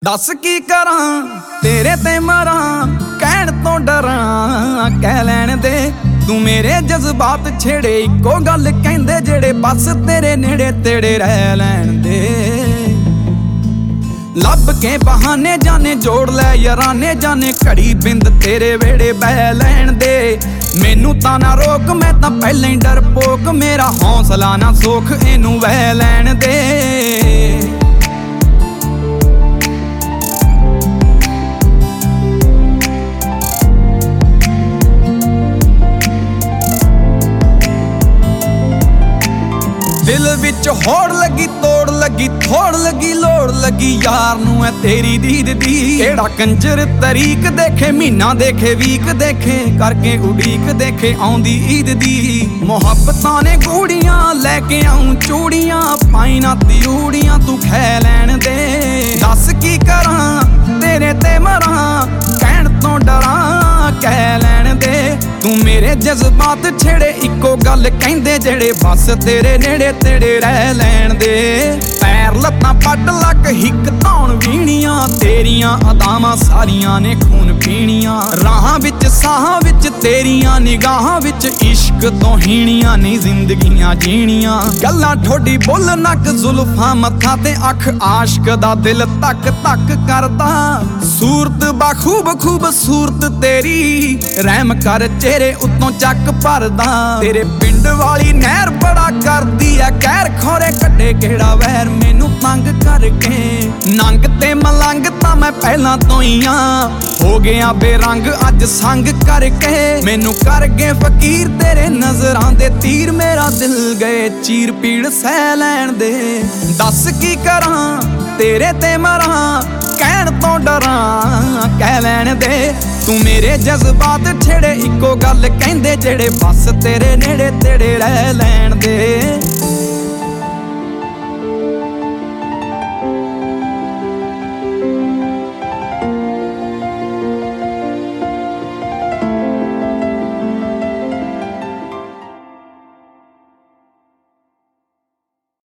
दस की करां तेरे ते मरां कहण तो डरां कह लैण दे तू मेरे जज्बात छेड़े इक्को गल कहंदे जेड़े बस तेरे नेड़े तेड़े रह लैण दे। लब के बहाने जाने जोड़ लै याराने जाने घड़ी बिंद तेरे वेड़े बह लैण दे। मैनू तां ना रोक मैं तां पहले ही डरपोक मेरा हौसला ना सोख इनू वह लैण दे। दिल विच होड़ लगी तोड़ लगी थोड़ लगी लोड़ लगी यार नू है तेरी दीद दी। केड़ा कंजर तरीक देखे महीना देखे वीक देखे करके उड़ीक देखे आउंदी ईद दी। मुहब्बतां ने गूड़ियां लैके आऊं चूड़ियां पाई ना तिरूड़ियां तू खै लैण दे। दस की करां तेरे ते मरां कहण तो डरां कह लैण दे। तू मेरे जज्बात छेड़े इक्को गल कहंदे जेड़े बस तेरे नेड़े तेड़े रह लैण दे। पैर लत्तां पट लक हिक धौण वीणियां तेरियां अदावां सारियां ने खून पीणियां। राहां विच साहां विच तेरियां निगाहां विच इश्क तो हीणियां नी जिंदगियां जीणियां। गल्लां ठोडी बुल नक जुल्फां मत्था ते अख आशक दा दिल तक तक करदा। सूरत बाखूब खूबसूरत तेरी रहम कर चेहरे उत्तों चक भरदा। तेरे पिंड वाली नहर बड़ा करदी है कहर खोरे कड्डे केड़ा वैर मैनू तंग करके। नंग ते मलंग तां मैं पहलां तो ही हो गया बेरंग अज संग करके। मैनू कर गए फकीर तेरे नजरां दे तीर मेरा दिल गए चीर पीड़ सह लैण दे। दस की करां तेरे ते मरां कहण तो डरां कह लैण दे। तू मेरे जज्बात छेड़े इक्को गल कहंदे जेड़े बस तेरे नेड़े तेड़े रह लैण दे।